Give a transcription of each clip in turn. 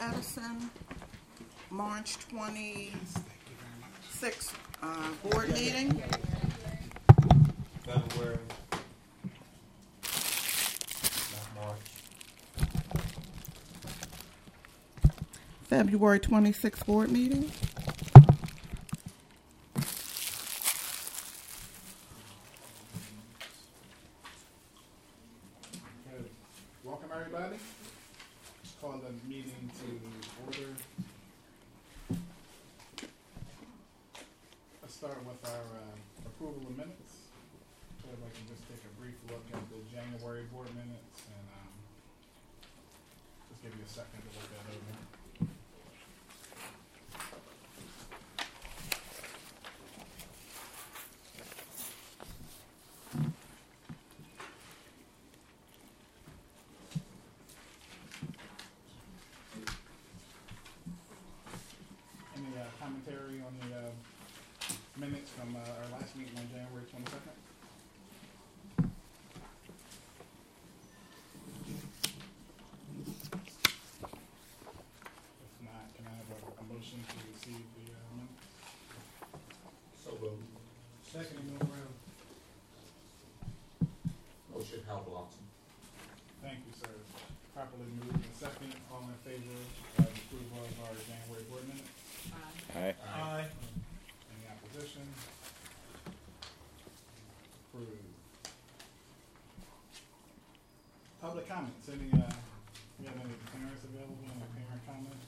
Edison, March 26th board meeting. February, not March. February 26th board meeting. Welcome everybody. Call the meeting to order. Let's start with our approval of minutes. So if I can just take a brief look at the January board minutes and just give you a second to look that over. Commentary on the minutes from our last meeting on January 22nd? If not, can I have a motion to receive the minutes? So moved. Second, go around. Motion, Hal Blossom. Thank you, sir. Properly moved and second. All in favor of approval of our January board minutes? Aye. Aye. Any opposition? Approved. Public comments. Any, you have any parents available? Any parent comments?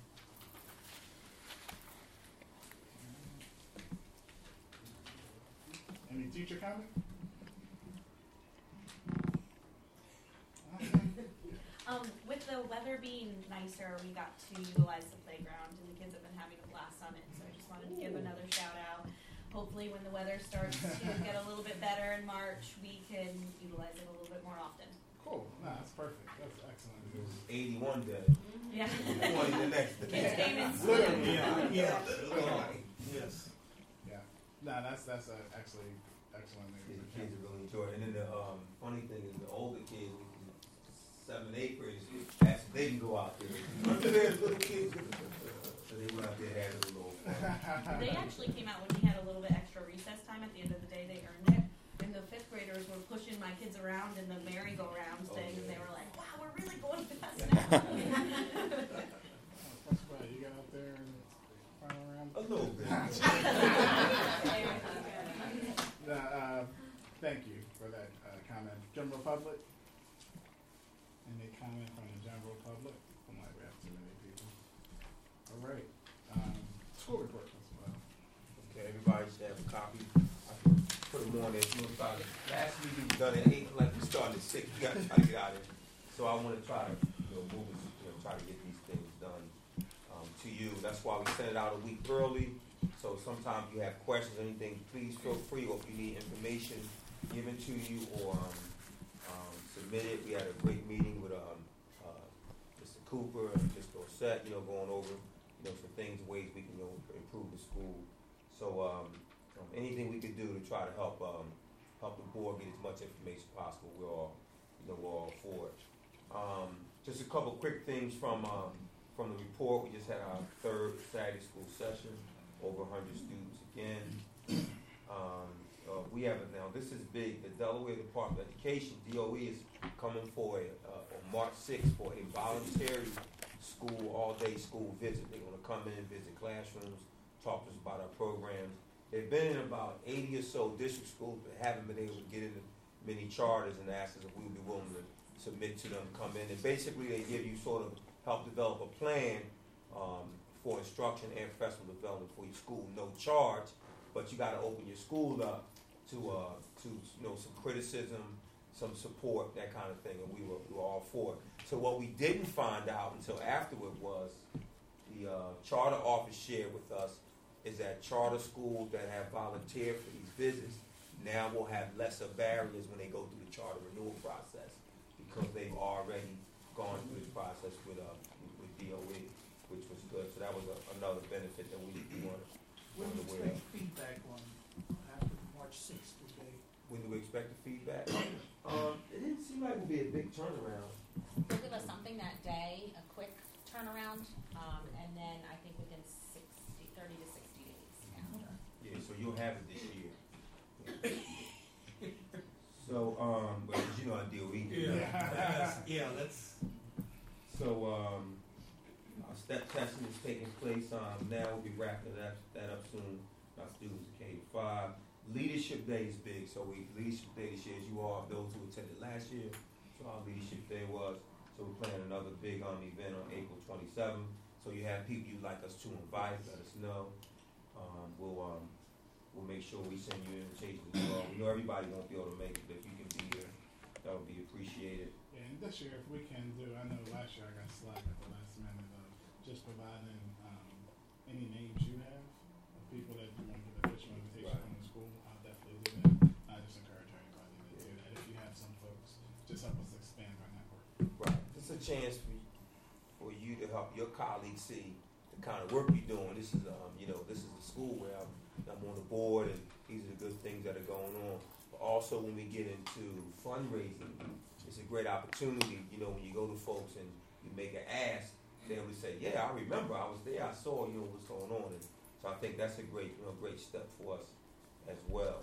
Any teacher comment? With the weather being nicer, we got to utilize the playground, and the kids have been having a blast on it. So I just wanted to give another shout out. Hopefully, when the weather starts to get a little bit better in March, we can utilize it a little bit more often. Cool. No, that's perfect. That's excellent. It was 81 day. Yeah. 20 the next day. Kids came in school. Literally, yeah. Yes. Yeah. No, that's actually excellent news. The kids are really enjoying it. And then the funny thing is the older kids, 7th, 8th graders, they can go out there. There's little kids. So they went out there and had a little fun. They actually came out when we had a little bit extra recess time. At the end of the day, they earned it. And the 5th graders were pushing my kids around in the merry-go-round thing, and they were like, wow, we're really going fast now. What's about you got out there and run around? A little bit. Thank you for that comment. General public? Any comment from the general public? I'm like, we have too many people. All right. School report. Okay, everybody should have a copy. I can put them on there. Last week we done at 8, like we started at 6. We got to try to get out of it. So I want to try to move it, try to get these things done to you. That's why we sent it out a week early. So sometimes you have questions or anything, please feel free, or if you need information given to you or submit it. We had a great meeting with Mr. Cooper and Mr. Ossett, going over some things, ways we can improve the school. So anything we could do to try to help the board get as much information possible, we're all for it. Just a couple quick things from the report. We just had our 3rd Saturday school session, over 100 students again. We have now. This is big. The Delaware Department of Education (DOE) is coming for on March 6th for a voluntary all-day school visit. They're going to come in, visit classrooms, talk to us about our programs. They've been in about 80 or so district schools, but haven't been able to get into many charters and asked us if we would be willing to submit to them, come in, and basically they give you sort of help develop a plan for instruction and professional development for your school. No charge, but you got to open your school up to some criticism, some support, that kind of thing, and we were all for it. So what we didn't find out until afterward was the charter office shared with us is that charter schools that have volunteered for these visits now will have lesser barriers when they go through the charter renewal process because they've already gone through this process with DOE, which was good. So that was another benefit that we wanted. When do we expect feedback on after March 6th today? When do we expect the feedback? It didn't seem like it would be a big turnaround. They'll give us something that day, a quick turnaround, and then I think within 30 to 60 days after. Yeah, so you'll have it this year. So, but you know I deal with That's So, our step testing is taking place. Now we'll be wrapping that up soon. Our students at K-5. Leadership Day is big. So Leadership Day this year, as you all, those who attended last year, so our Leadership Day was. So we're planning another big event on April 27th. So you have people you'd like us to invite, let us know. We'll make sure we send you invitations as well. We know everybody won't be able to make it, but if you can be here, that would be appreciated. Yeah, and this year, if we can do, I know last year I got slack at the last minute of just providing any names you have of people that you want to get official invitation from the school. I'll definitely do that. I just encourage everybody to do that. If you have some folks, just help us expand our network. Right. It's a chance for you to help your colleagues see the kind of work you're doing. This is this is a school where I'm on the board, and these are the good things that are going on. But also when we get into fundraising, it's a great opportunity, when you go to folks and you make an ask, they will say, yeah, I remember, I was there, I saw, what's going on. And so I think that's a great step for us as well.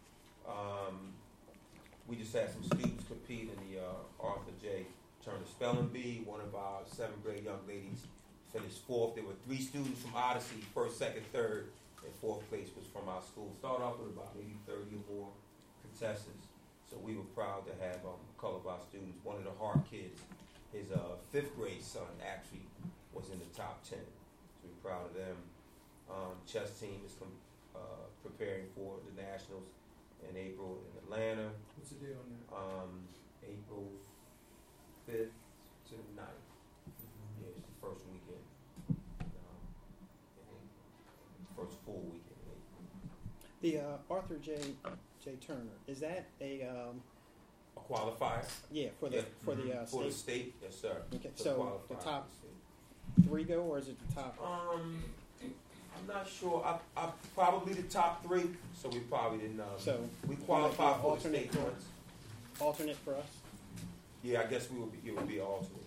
We just had some students compete in the Arthur J. Turner Spelling Bee. One of our 7th grade young ladies finished 4th. There were 3 students from Odyssey, 1st, 2nd, 3rd, and 4th place was from our school. Started off with about maybe 30 or more contestants. So we were proud to have a couple of our students. One of the Hart kids, his 5th grade son actually was in the top 10. So we're proud of them. Chess team is preparing for the Nationals in April in Atlanta. what's the deal on that? April 5th to the 9th. Yeah, it's the first weekend. First full weekend in April. The Arthur J. Turner, is that a A qualifier? for the For the state? state, yes, sir. Okay, For so qualifier the for top state. 3 go, or is it the top? I'm not sure. I probably the top 3, so we probably didn't. So we qualify for the alternate state ones. Alternate for us. Yeah, I guess it would be an alternate.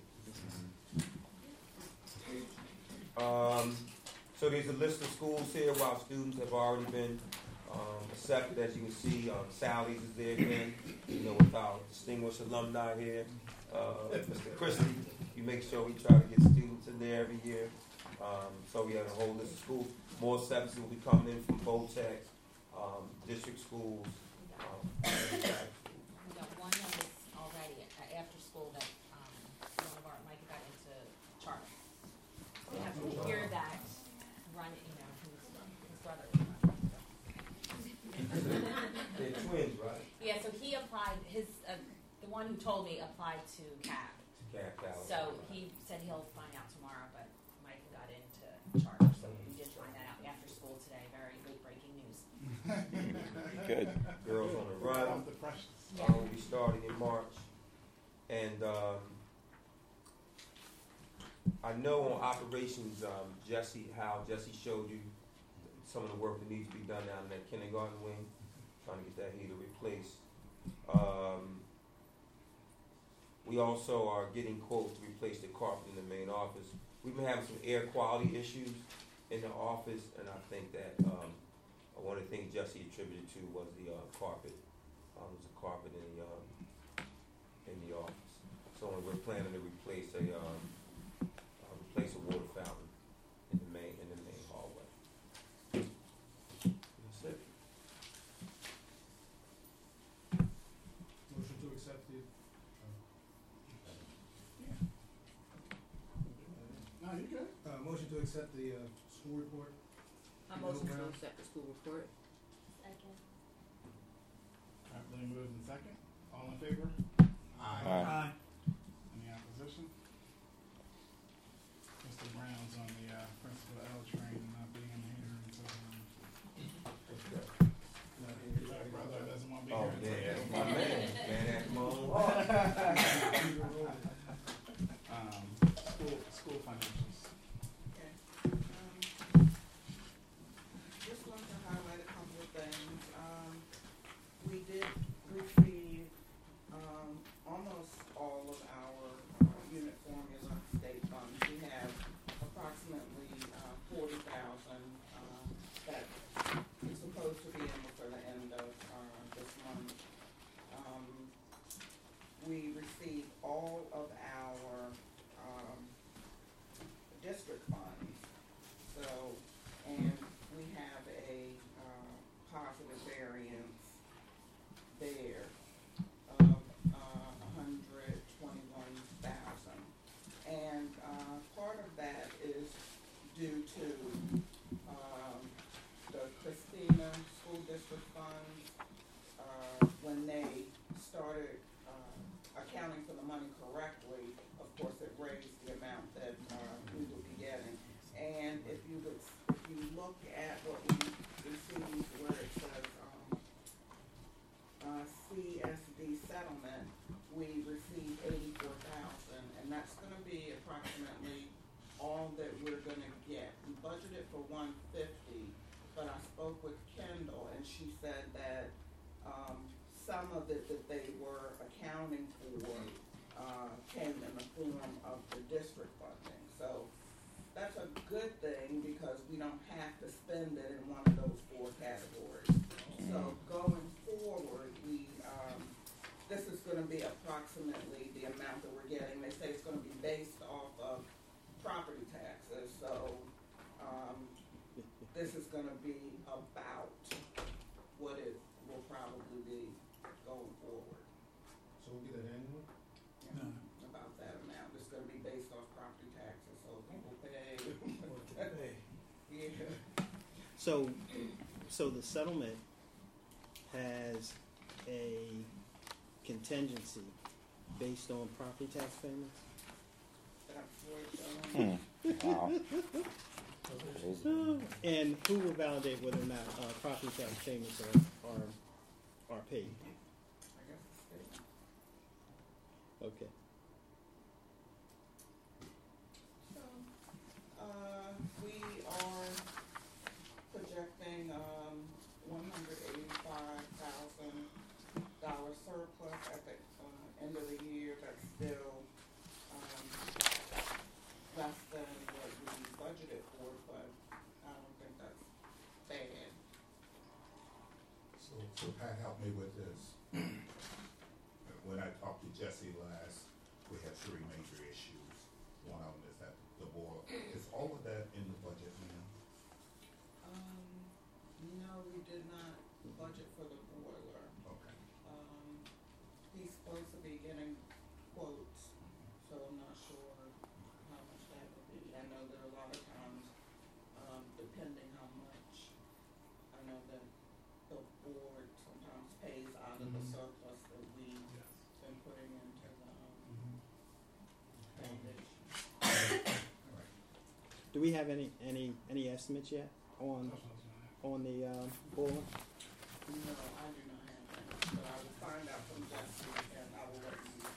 So there's a list of schools here where our students have already been accepted. As you can see, Sally's is there again, with our distinguished alumni here. Mr. Christie, you make sure we try to get students in there every year. So we have a whole list of schools. More sections will be coming in from Botex, district schools. We got one that was already after school that one of our Mike got into charter. So we have to hear that run, his brother was running. They're twins, right? Yeah, so he applied, the one who told me applied to CAB. So he said he'll find out tomorrow, but Mike got into charter, so we did find that out after school today. Very late breaking news. Good. Girls on the run. The precious. Yeah. We'll be starting in March. And I know on operations, Jesse showed you some of the work that needs to be done down in that kindergarten wing, trying to get that heater replaced. We also are getting quotes to replace the carpet in the main office. We've been having some air quality issues in the office, and I think that one of the things Jesse attributed to was the carpet. There was a carpet in the office. So we're planning to replace a water fountain in the main hallway. That's it. Motion to accept the, No, you good. motion to accept the, school report. Motion to accept the school report. Second. Properly moved in second. All in favor? Aye. Any opposition? Mr. Brown's on the Principal L train, not being here until my brother doesn't want to be Oh, here yeah, until that's my man. Man, come on. School financials. Okay. Just want to highlight a couple of things. We did receive money correctly, of course, it raised the amount that, we would be getting. And if you look at what we received where it says, CSD settlement, we received $84,000, and that's gonna be approximately all that we're gonna get. We budgeted for $150, but I spoke with Kendall, and she said that, some of it that they were accounting for, came in the form of the district funding. So that's a good thing because we don't have to spend it in one of those 4 categories. So going forward, this is gonna be approximately the amount that we're getting. They say it's gonna be based off of property taxes, so, this is gonna be about what it will probably be going forward. So we'll get it annually? Yeah, about that amount. It's gonna be based off property taxes, so people pay. Yeah. So the settlement has a contingency based on property tax payments? That's what, Wow. And who will validate whether or not property tax payments are paid? I guess it's state. Okay. So, we are projecting, $185,000 surplus at the, end of the year. That's still, less than what we budgeted for, but I don't think that's bad. So Pat, help me with this. When I talked to Jesse last, we had 3 major issues. One of them is that the board, is all of that in the budget now? No, we did not budget for the boiler. Okay. He's supposed to be getting quotes, so I'm not sure how much that would be. I know that a lot of times, depending how much, I know that the board sometimes pays out of the surplus that we've been putting into the, foundation. All right. Do we have any estimates yet on the boiler? No, I do not have that, but I will find out from Jesse and I will let you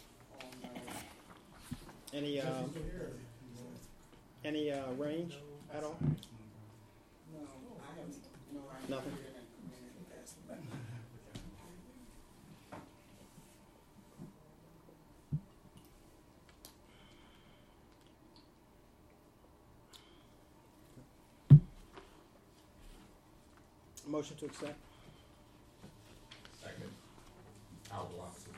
on know. Any range at all? No, I have no idea. Nothing? Motion to accept? Second, Al Watson.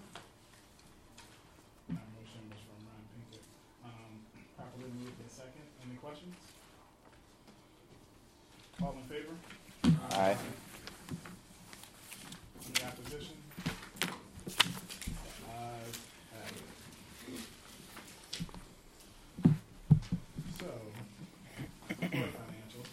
My motion was from Ryan Pinkett. Properly moved in second. Any questions? All in favor? Aye. Any opposition? Ayes have it. So, board financials.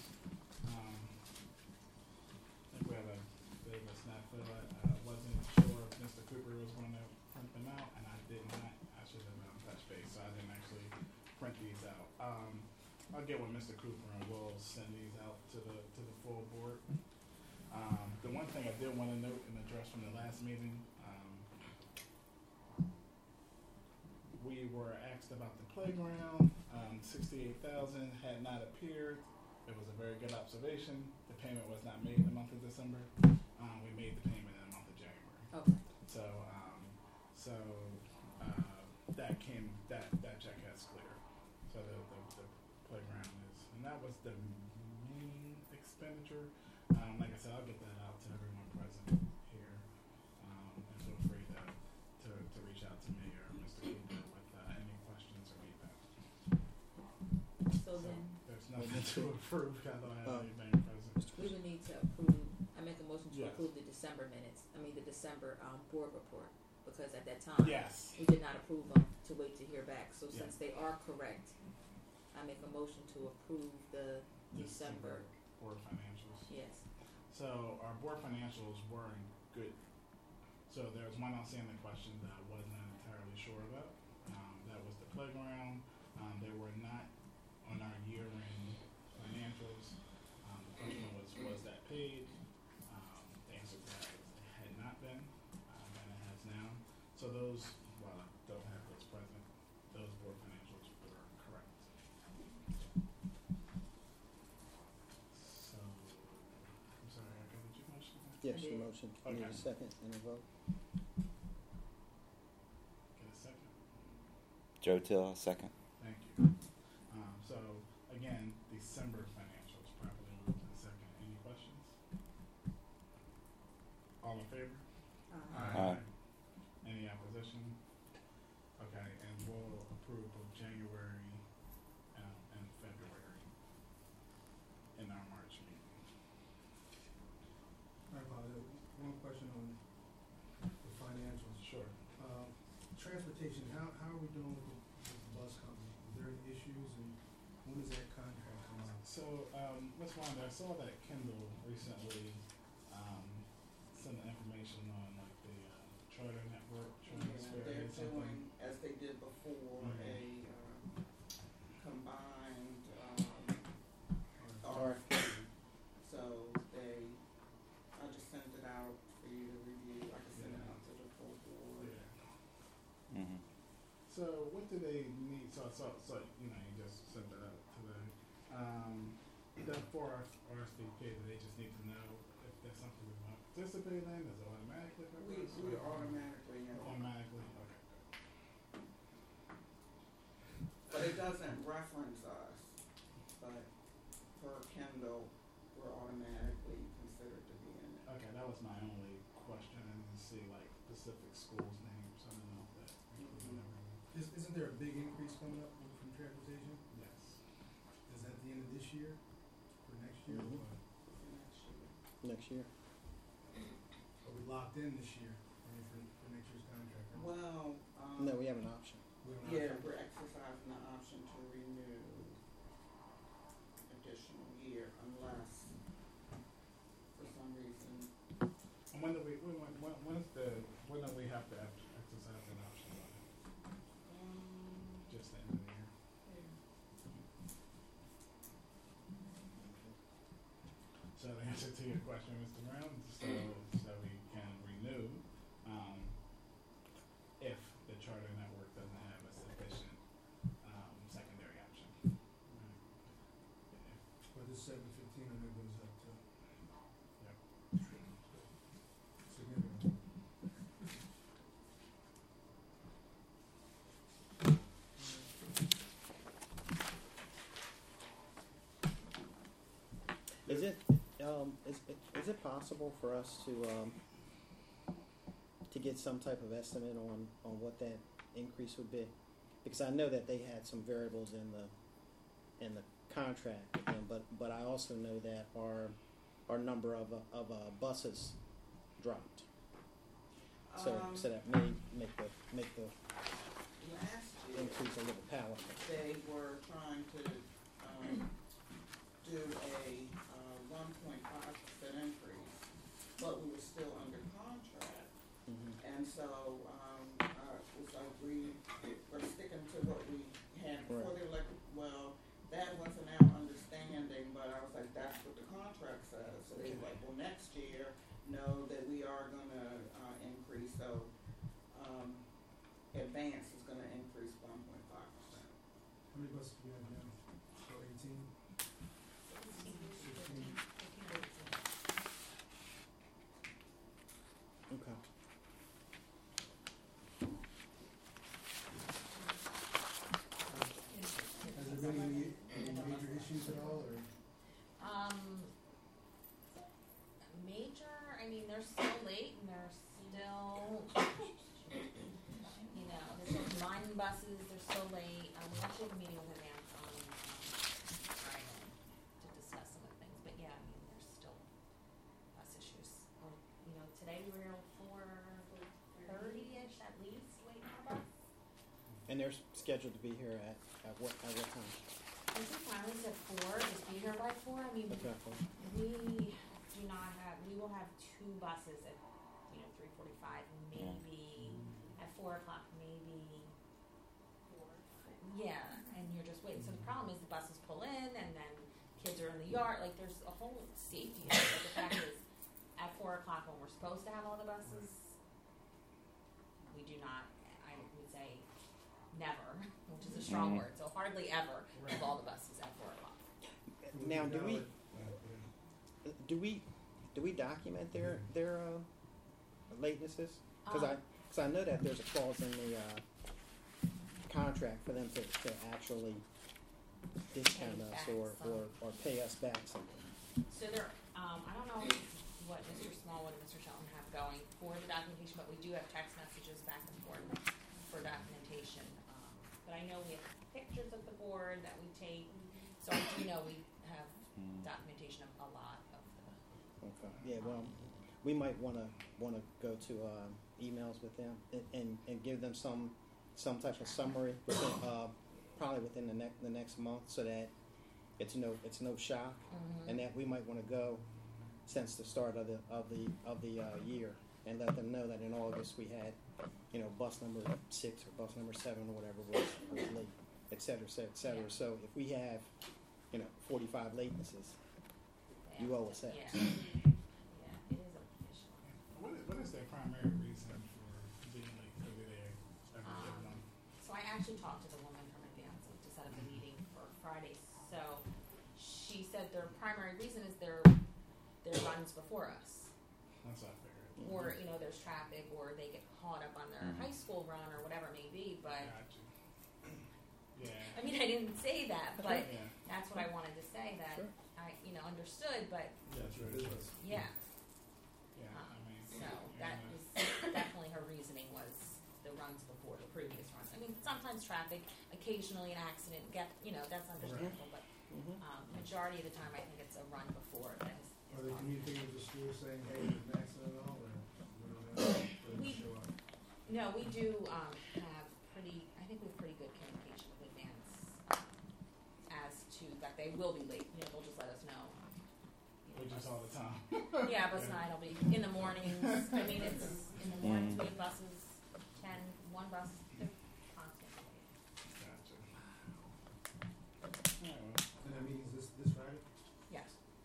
I think we have a bit of a snafu. I wasn't sure if Mr. Cooper was going to print them out, and I did not. I should have touched base, so I didn't actually print these out. I'll get with Mr. Cooper and we'll send these out to the full board. The one thing I did want to note and address from the last meeting, we were asked about the playground. 68,000 had not appeared. It was a very good observation. The payment was not made in the month of December. We made the payment in the month of January. Okay. So that check has cleared. So the playground is, and that was the main expenditure. Like I said, I'll get that out to everyone present here. And feel free to reach out to me or Mr. Cooper with any questions or feedback. So then, There's nothing to approve, I don't have anything present. we would need to approve, I make a motion to Yes. approve the December minutes, the December, board report, because at that time, Yes. we did not approve them to wait to hear back. So Yeah. since they are correct, I make a motion to approve the December, Board financials. yes. So our board financials were in good. So there was one outstanding question that I was not entirely sure about. Jeff's did. motion. Need a Okay. second and a vote? Get a second. Joe Till, second. Thank you. So again, December financials properly moved in second. Any questions? All in favor? Aye. Any opposition? Okay, and we'll approve of January and February in our March meeting. I apologize. One question on the financials. Sure. Transportation, how are we doing with the bus company? Is there any issues, and when does that contract come out? So, Ms. Wanda, I saw that Kendall recently sent the information on like the charter network, charter Yeah, spare they're or something. doing, as they did before, Mhm. a combined Or- RFP. So I just sent it out for you to review. I can send it out to the full board. Yeah. Mm-hmm. So what do they need? So you know, you just sent that out today. For our RSVP, do they just need to know if there's something we want to participate in? Does it automatically cover We us? automatically, Automatically, okay. but it doesn't reference us. But for Kendall, we're automatically considered to be in it. Okay, that was my only question. I didn't see like specific schools' names. I don't know if that included everyone. Isn't there a big increase coming up from transportation? Yes. Is that the end of this year, for next year, Mhm. or what? Next year. Next year. Are we locked in this year, I mean, for next year's contract? or- Well, No, we have an option. We don't yeah, have to- we're exercising the option to renew additional year unless for some reason. And when do we have to exercise an option on it? Just the end of the year. So the answer to your question, Mr. Brown, so we can renew, if the charter network doesn't have a sufficient, secondary option. But this 715, I know goes up to Yep. significant. Is it possible for us to get some type of estimate on what that increase would be? Because I know that they had some variables in the contract, but I also know that our number of buses dropped. So that may make the Last year, increase a little palatable. they were trying to do a 1.5% increase, but we were still under contract. Mhm. And so, was like we're sticking to what we had before Right. the elected. Well, that wasn't our understanding, but I was like, that's what the contract says. So they were like, well, next year, know that we are gonna increase. So, advance is gonna increase 1.5%. How many buses do we have now? So 18? 16? Okay. Has there been any major issues at all, or? Major, I mean, they're still late and they're still, you know, there's still line buses, they're still late. We actually have a meeting with Advance on Friday to discuss some of the things, but yeah, I mean, there's still bus issues. You know, today we were 4:30-ish at least waiting for a bus. And they're scheduled to be here at what time? I think finally said 4, just be here by 4. I mean, Okay. we will have 2 buses at, 3:45, maybe at 4 o'clock, maybe. 4. Yeah, and you're just waiting. So the problem is the buses pull in and then kids are in the yard. Like there's a whole safety issue. But the fact is, at 4 o'clock when we're supposed to have all the buses, we do not, I would say, never, which is a strong word. So hardly ever have all the buses at 4 o'clock. Now, do we do we document their latenesses? Because Um, I know that there's a clause in the contract for them to actually discount Pay us back or pay us back something. So there, I don't know what Mr. Smallwood and Mr. Shelton have going for the documentation, but we do have text messages back and forth for documentation. But I know we have pictures of the board that we take, so I do know we have documentation of a lot of the. Okay. Yeah. Well, we might want to go to emails with them and give them some type of summary within, probably within the next month, so that it's no shock, and that we might want to go since the start of the year and let them know that in August we had, bus number 6 or bus number 7 or whatever was late, et cetera, et cetera, et cetera. Yeah. So if we have, 45 latenesses, you owe us that. Yeah, it is a issue. What is their primary reason for being late for their every month? So I actually talked to the woman from Advance to set up a meeting for Friday. So she said their primary reason is their runs before us, That's what I figured. or there's traffic, or they get caught up on their high school run or whatever it may be. But Gotcha. Yeah. I mean, I didn't say that, but Yeah. that's what I wanted to say. That Sure. I understood, but That's really true. yeah. Yeah. I mean. So that was definitely her reasoning, was the runs before the previous runs. I mean, sometimes traffic, occasionally an accident, that's understandable, but majority of the time I think it's a run before that is Are they fine. communicating with the school saying, hey, there's an accident at all, or We- show up? No, we do have I think we have pretty good communication with Advance as to that they will be late. They'll just let us know. Which is all the time. Yeah, bus 9 will be in the mornings. I mean, it's in the mornings. We have buses, 1 bus, they're constantly late. Gotcha. All right, well. And that meeting's this Friday? Yes.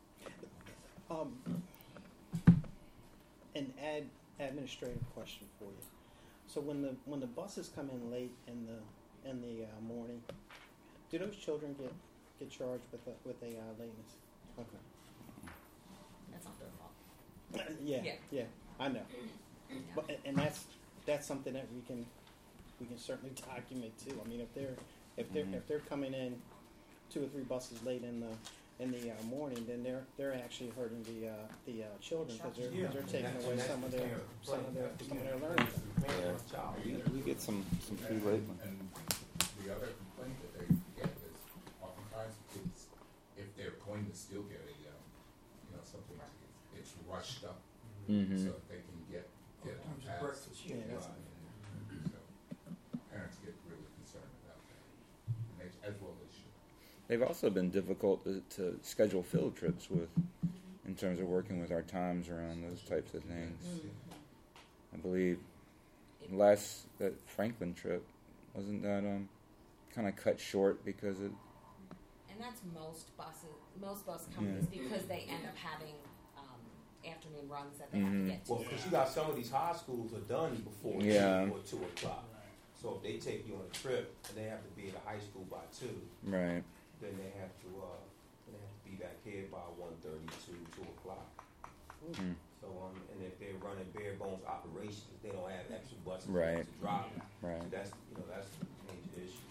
An administrative question for you. So when the buses come in late in the morning, do those children get charged with a lateness? Okay. That's not their fault. Yeah, I know. Yeah. But and that's something that we can certainly document too. I mean, if they're coming in 2 or 3 buses late in the morning, then they're actually hurting the children, because they're taking away some of their learning. We get some pretty late ones. And the other complaint that they get is oftentimes kids, if they're going to still get a, something, it's rushed up Mm-hmm. so that they can get Sometimes past. breakfast, yeah. So parents get really concerned about that, and as well they should. They've also been difficult to schedule field trips with, in terms of working with our times around those types of things. I believe that Franklin trip, wasn't that kind of cut short because it. And that's most bus companies, because they end up having afternoon runs that they have to get to. Well, because you got some of these high schools are done before 2 Yeah. or 2 o'clock. So if they take you on a trip and they have to be at a high school by 2, Right. then they have to be back here by 1:30 to 2 o'clock. Mm. So and if they're running bare bones operations, they don't have extra buses Right. to drop. Right. So that's a major issue.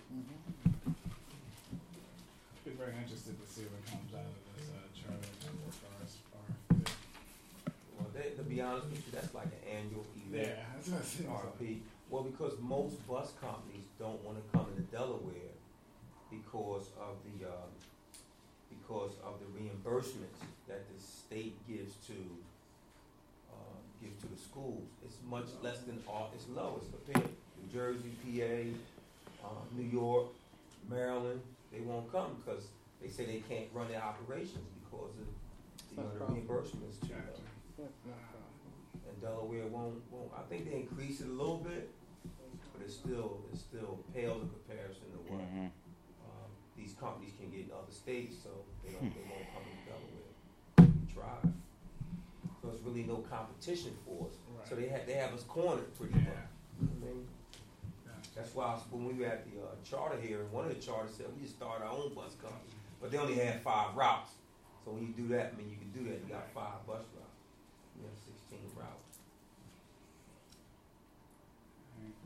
Be very interested to see what comes out of this charter as far as Well, to be honest with you, that's like an annual event. yeah, that's what it seems like. RP. Well, because most bus companies don't want to come into Delaware because of the reimbursements that the state gives to the schools. It's much less than it's low. It's compared New Jersey, PA, New York, Maryland. They won't come because they say they can't run their operations because of the reimbursements too low. And Delaware won't. I think they increase it a little bit, but it still pales in comparison to what these companies can get in other states. So they won't come to Delaware. We try. So it's really no competition for us. Right. So they have us cornered pretty much. I mean, that's why when we were at the charter hearing, one of the charters said we just start our own bus company, but they only had 5 routes. So when you do that, you can do that. You got 5 bus routes. We have 16 routes. Alright.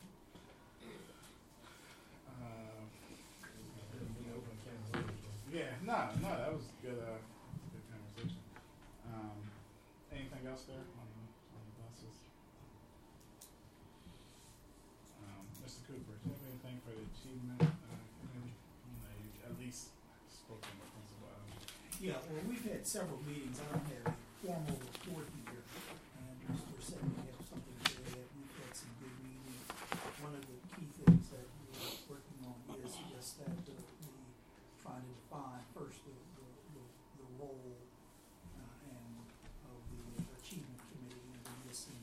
Yeah, no, that was good. Good conversation. Anything else there on the buses? Mr. Cooper, do you have anything for the achievement committee? You know, you at least spoken with Principal Allen. Yeah, well, we've had several meetings. I don't have a formal report here, and Mr. said we have something to add. We've had some good meetings. One of the key things that we're working on is just that we trying to define first the role and of the achievement committee, and then missing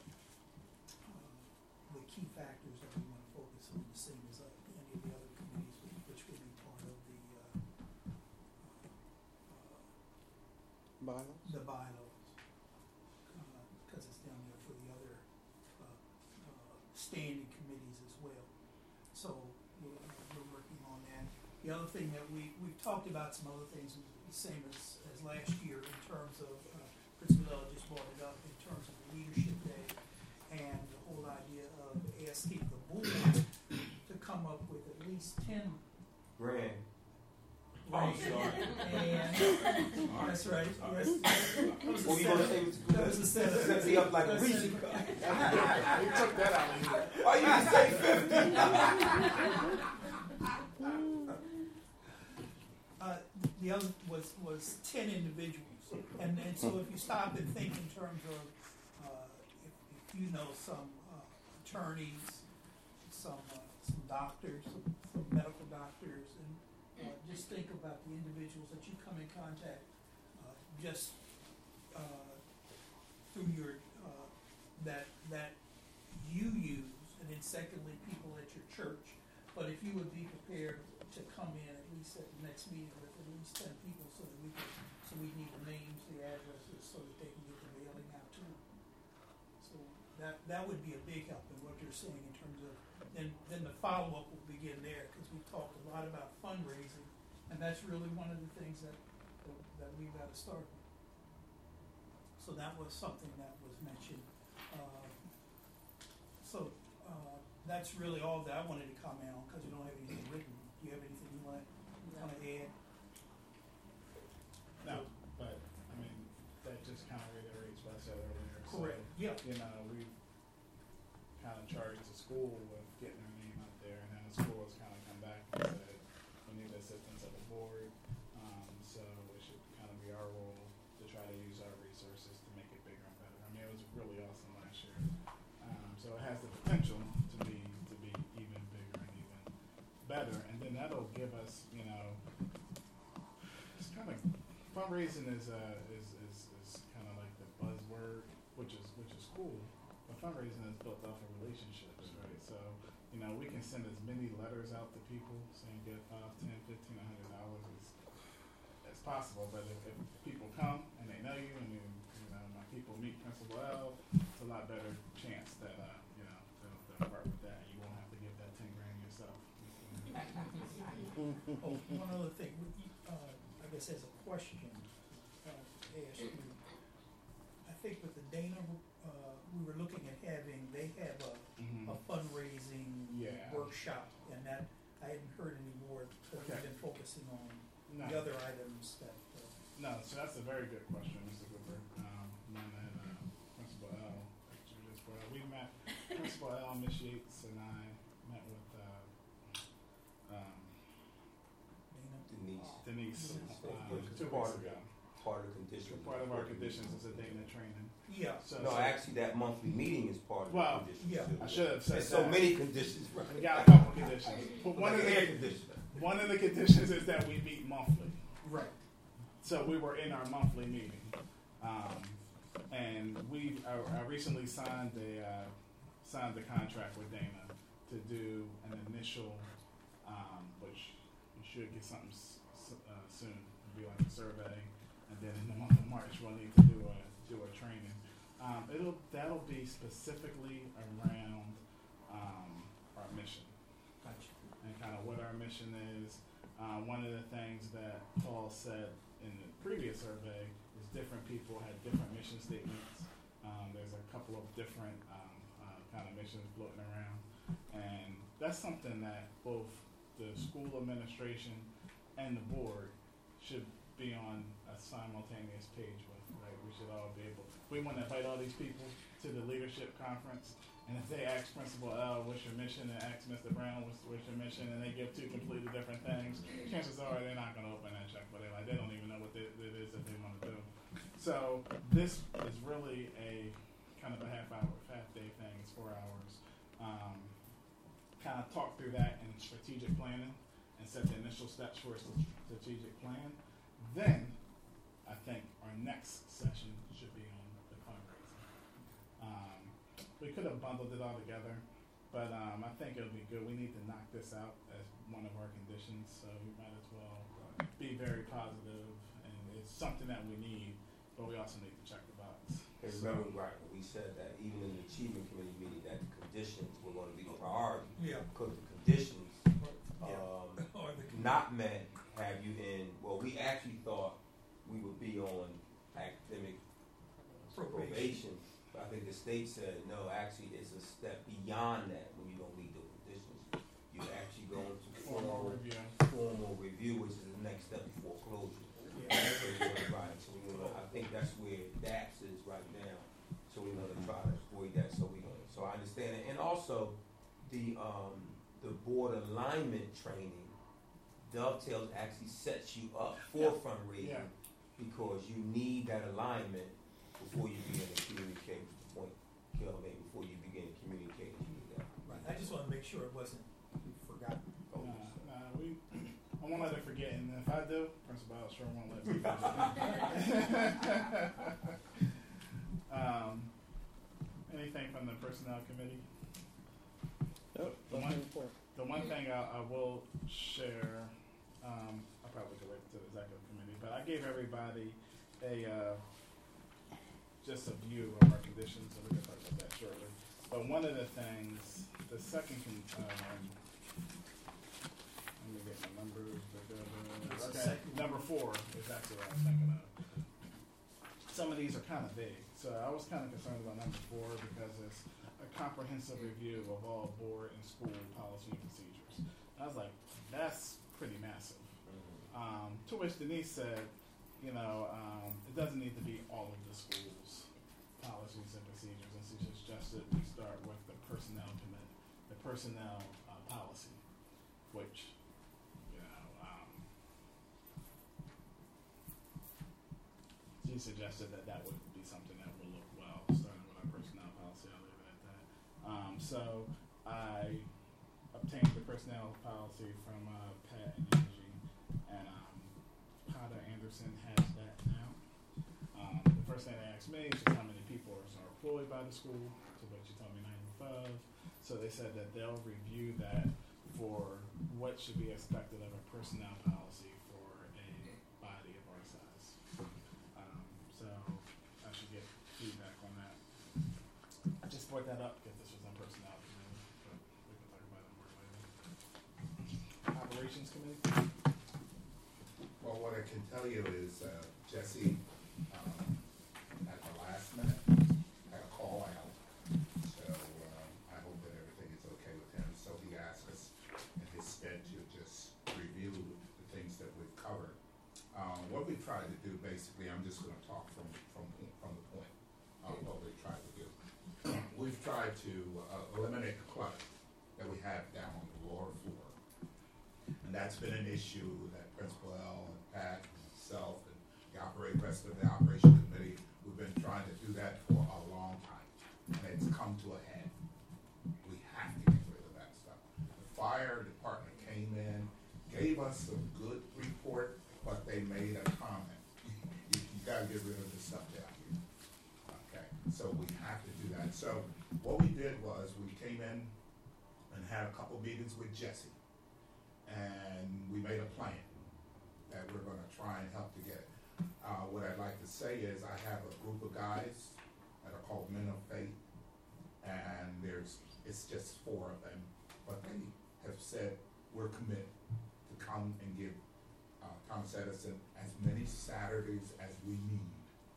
the key factors that we want to focus on, the same as any of the other committees, which will be part of the bylaws, because it's down there for the other standing committees as well. So we're working on that. The other thing that we've talked about some other things, the same as last year in terms of, Principal Ella just brought it up, in terms of the Leadership Day and the whole idea of asking the board to come up with at least 10 Grand. Right. And that's right. Yes. What were you gonna say? That was the setup. Set me up like a Reese. We took that out of here. Oh, you didn't say 50. The other was 10 individuals, and so if you stop and think in terms of if you know some attorneys, some doctors, some medical doctors, and just think about the individuals that you come in contact just through your that you use, and then secondly people at your church. But if you would be prepared to come in at least at the next meeting with at least 10 people, so we need the names, the addresses, so that they can get the mailing out to them. So that would be a big help in what you're saying in terms of then the follow-up will begin there, because we talked a lot about fundraising, and that's really one of the things that we've got to start with. So that was something that was mentioned. That's really all that I wanted to comment on, because we don't have anything written. Do you have anything you want to add? No, but I mean that just kind of reiterates what I said earlier. Correct. So, yeah. You know, we kind of charged the school with getting our name out there, and then the school has kind of come back and said we need the assistance of the board. So it should kind of be our role to try to use our resources to make it bigger and better. I mean, it was really awesome last year. So it has the potential to be even bigger and even better, and then that'll give us, you know, it's kind of fundraising is kind of like the buzzword, which is cool, but fundraising is built off of relationships, right? So, you know, we can send as many letters out to people saying get $5, $10, $15, $100 as possible, but if people come and they know you, and then, you know, my people meet Principal L, it's a lot better chance that you know they'll part with that, and you won't have to give that $10,000 yourself. Oh, one other thing, I guess as a question, ask you, I think with the Dana, we were looking at they have a fundraising workshop, and that I hadn't heard any more, but we've been focusing on the other items that. No, so that's a very good question, Mr. Cooper. One that Principal L actually just brought up. We met, Principal L, Ms. Yates, and I met with Denise 2 weeks ago. Part of the conditions. Part of our conditions is a Dana training. Yeah. No, actually, that monthly meeting is part of the conditions. Yeah. Too. I should have said There's that. so many conditions. Right? We got a couple conditions. But one of the conditions is that we meet monthly. Right. So we were in our monthly meeting, and I recently signed the contract with Dana to do an initial, which you should get something soon. It'll be like a survey, and then in the month of March we'll need to do a training. That'll be specifically around our mission. Gotcha. And kind of what our mission is. One of the things that Paul said in the previous survey is different people had different mission statements. There's a couple of different kind of missions floating around, and that's something that both the school administration and the board should be on a simultaneous page with, right? We should all be able, we want to invite all these people to the leadership conference, and if they ask Principal L, what's your mission, and ask Mr. Brown, what's your mission, and they give two completely different things, chances are they're not going to open that checkbook. They don't even know what it is that they want to do. So this is really a kind of a half-day thing. It's 4 hours. Kind of talk through that in strategic planning and set the initial steps for a strategic plan. Then, I think our next session should be on the fundraising. We could have bundled it all together, but I think it'll be good. We need to knock this out as one of our conditions, so we might as well be very positive, and it's something that we need, but we also need to check the box. And remember, right, we said that even in the achievement committee meeting, that the conditions were going to be the priority. Yeah. Because the conditions, Or the not met, have you in, well, we actually thought we would be on academic probation, but I think the state said, no, actually it's a step beyond that when you don't meet the conditions. You actually go into formal review, which is the next step before closure. Right, so we wanna, I think that's where DAPS is right now. So we want to try to avoid that. So I understand it, and also the board alignment training dovetails actually sets you up for fundraising because you need that alignment before you begin to communicate. With the point Kel made, before you begin communicating, you need that. Right. I just want to make sure it wasn't forgotten. I won't let it forget, and if I do, Principal, I sure won't let it forget. Anything from the personnel committee? Nope. The one thing I will share, I'll probably go right to the executive committee, but I gave everybody just a view of our conditions, so we can talk about that shortly. But one of the things, the second, let me get my numbers. Okay, number 4 is actually what I was thinking of. Some of these are kind of big, so I was kind of concerned about number 4 because it's a comprehensive review of all board and school policy and procedures. And I was like, that's pretty massive. To which Denise said, it doesn't need to be all of the schools' policies and procedures, and she suggested we start with the personnel committee, the personnel policy, which she suggested that would be something that would look well, starting with our personnel policy. I'll leave it at that. So I obtained the personnel policy from Pat and Angie, and Potter Anderson has that now. The first thing they asked me is just how many people are employed by the school, to which she told me 95. So they said that they'll review that for what should be expected of a personnel policy for a body of our size. So I should get feedback on that. I just brought that up because this was on personnel committee, but we can talk about it more later. Operations committee? Well, what I can tell you is Jesse, at the last minute, had a call out. So I hope that everything is okay with him. So he asked us in his stead to just review the things that we've covered. What we tried to do, basically, I'm just going to talk from the point of what we've tried to do. We've tried to eliminate the clutter that we have down on the lower floor. And that's been an issue that Principal L and Pat and myself and the rest of the operation committee, we've been trying to do that for a long time. And it's come to a head. We have to get rid of that stuff. The fire department came in, gave us a good report, but they made a comment. You gotta get rid of this stuff down here. Okay, so we have to do that. So what we did was we came in and had a couple meetings with Jesse. And we made a plan that we're gonna try and help to get it. What I'd like to say is I have a group of guys that are called Men of Faith, and it's just 4 of them, but they have said we're committed to come and give Thomas Edison as many Saturdays as we need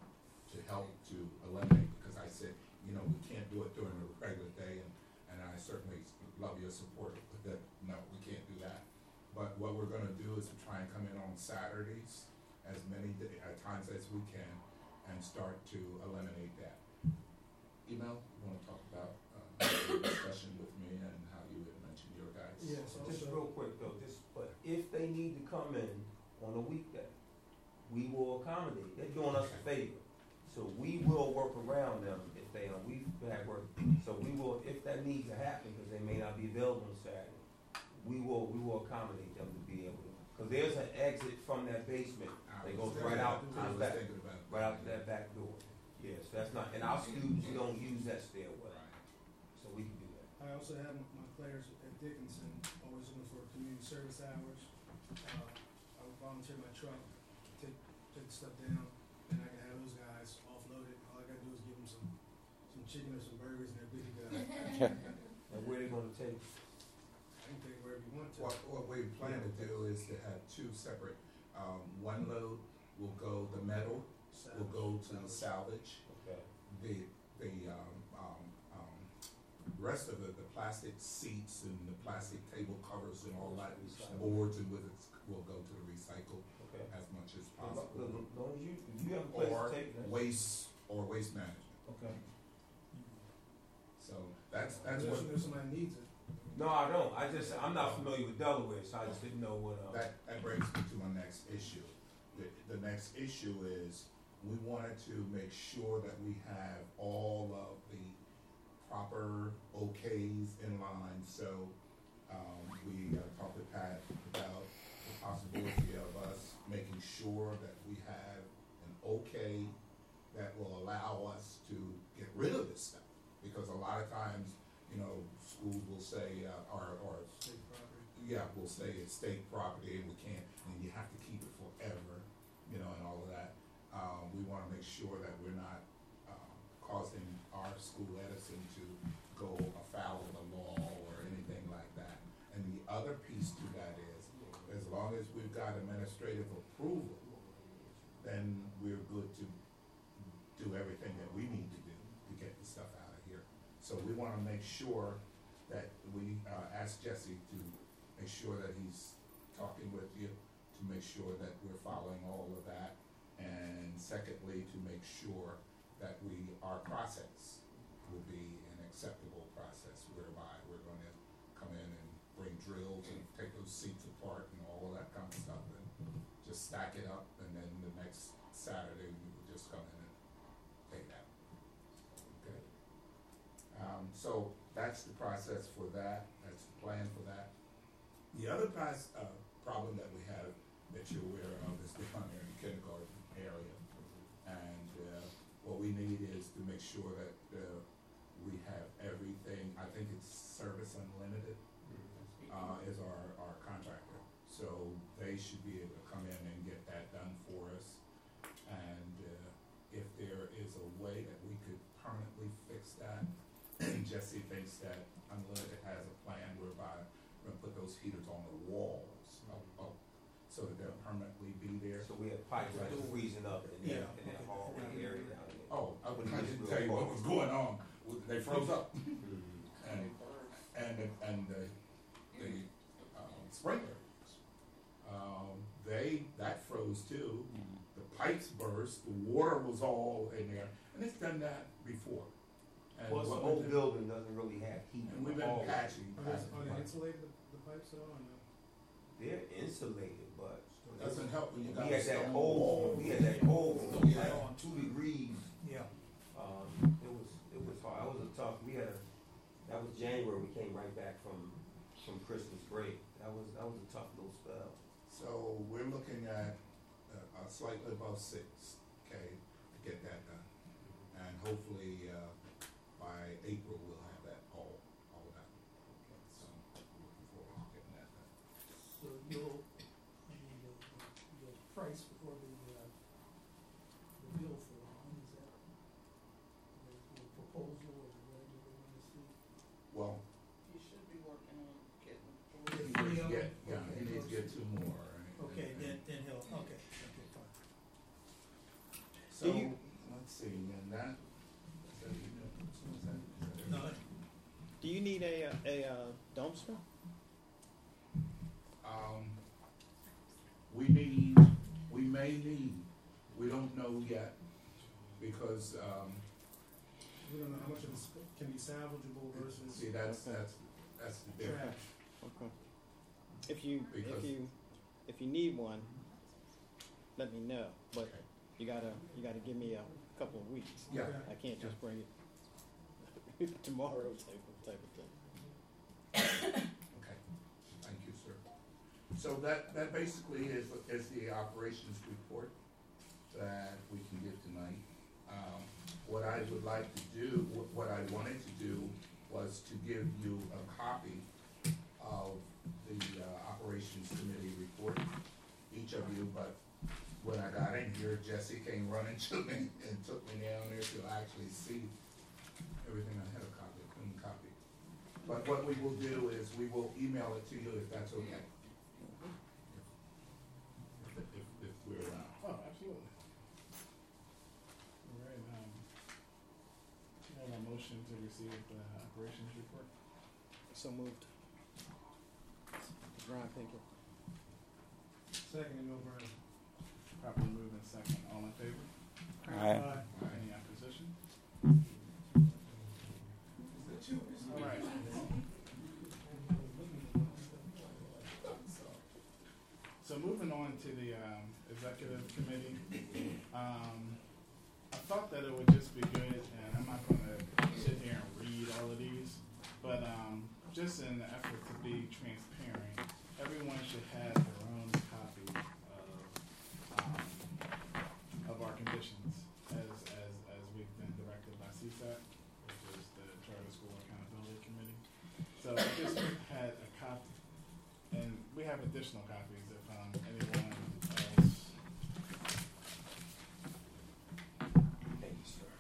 help to eliminate, because I said, you know, we can't do it during the regular day, and I certainly love your support, but that, no, we can't do that. But what we're gonna do is to try and come in on Saturdays, as many times as we can, and start to eliminate that. Email, you wanna talk about, the discussion with me and how you had mentioned your guys? Yes, Just also, real quick though, but if they need to come in on a weekday, we will accommodate. They're doing us a favor. So we will work around them if they are, we have work. So we will, if that needs to happen, because they may not be available on Saturday, we will accommodate them to be able to. Because there's an exit from that basement that goes right out to the back, right out to that back door. Yes, that's not, and our students, we don't use that stairway. So we can do that. I also have my players at Dickinson always looking for community service hours. I would volunteer my truck, take the stuff down, and I can have those guys offloaded. All I gotta do is give them some chicken or some burgers, and they're good to go. And where they gonna take? I can take it wherever you want to. What we plan to do is to have two separate, one load will go, the metal will go to the salvage. Okay. The rest of it, the plastic seats and the plastic table covers and all that, boards and with it, will go to the recycle Okay. as much as As possible. long as you have a place Or to take it. waste management. Okay. So that's Unless what, you know somebody needs it. No, I don't. I'm not familiar with Delaware, so I just didn't know what. that brings me to my next issue. The next issue is, we wanted to make sure that we have all of the proper okays in line, so, we talked to Pat about the possibility of us making sure that we have an okay that will allow us to get rid of this stuff, because a lot of times, you know, schools will say, or State property. yeah, we'll say it's state property and we can't, and you have to keep it forever, you know, and all of that. We wanna make sure that we're not, causing our school Edison to go afoul of the law or anything like that. And the other piece to that is, as long as we've got administrative approval, then we're good to do everything that we need to do to get the stuff out of here. So we wanna make sure that we, ask Jesse to make sure that he's talking with you, to make sure that we're following all of that. And secondly, to make sure that our process will be an acceptable process, whereby we're gonna come in and bring drills and take those seats apart and all of that kind of stuff, and just stack it up, and then the next Saturday, we will just come in and take that. Okay? So that's the process for that, that's the plan for that. The other problem that we have, that you're aware of, is down there in the kindergarten area. And, what we need is to make sure that, we have everything. I think it's Service Unlimited, is our contractor. So they should be able to come in and get that done for us. And, if there is a way that we could permanently fix that, Jesse thinks that Unlimited has a plan whereby we're gonna put those heaters on the walls up, so that they'll permanently be there. So we have pipes like freezing up in that hallway area down there. Oh, I didn't tell you what was going on. They froze up. And the sprinklers, that froze too. The pipes burst, the water was all in there, and it's done that before. And Well, the what whole we did- building doesn't really have heat. And we've been patching. Are they insulated, the pipes at all, or no? They're insulated, but It doesn't help when you got we a had that stone cold. wall. We had that cold. Yeah. Like 2 degrees. Yeah. It was hard. That was a tough. That was January. We came right back from Christmas break. That was a tough little spell. So we're looking at slightly above 6K to get that done. And hopefully, by April, we'll have that all done. So we're looking forward to getting that done. So the price for the bill for it, when is that? The proposal or whatever we're gonna see? Well, You should be working on getting. he needs to get 2 more. Right? Okay, then he'll, okay, fine. So, Can you- let's Seeing that, No, Do you need a dumpster? we may need, we don't know yet, because, We don't know how much of this can be salvageable versus see, that's the difference. trash. Okay. If you Because- if you need one, let me know. But Okay. you gotta give me a couple of weeks. Yeah, Okay. I can't just bring it tomorrow type of thing. okay, thank you, sir. So that basically is the operations report that we can give tonight. What I would like to do, what I wanted to do was to give you a copy of the operations committee report, each of you, but when I got in here, Jesse came running to me and took me down there to actually see everything. I had a copy, a clean copy. But what we will do is we will email it to you if that's okay. If we're around. Oh, absolutely. All right, you have a motion to receive the operations report? So moved. Ron Pinkett. Second, O'Brien. Properly moved and second. All in favor? Aye. Any opposition? All right. So moving on to the executive committee, I thought that it would just be good, and I'm not going to sit here and read all of these, but just in the effort to be transparent, everyone should have their own copy of our conditions as we've been directed by CSAC, which is the Charter School Accountability Committee. So I just had a copy, and we have additional copies if anyone else. Thank you, sir.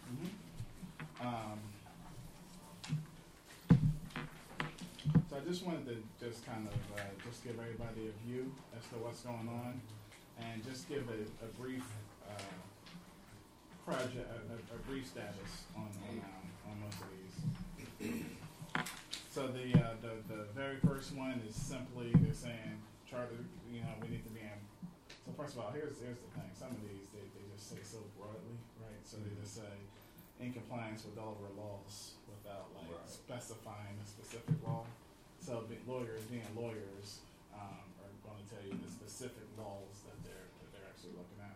So I just wanted to just kind of just give everybody a view as to what's going on, and just give a brief project, a brief status on most of these. So the very first one is simply they're saying charter. We need to be in. So first of all, here's the thing. Some of these they just say so broadly, right? So they just say in compliance with Delaware laws without Right. specifying a specific law. So lawyers being lawyers are going to tell you the specific laws that they're actually looking at.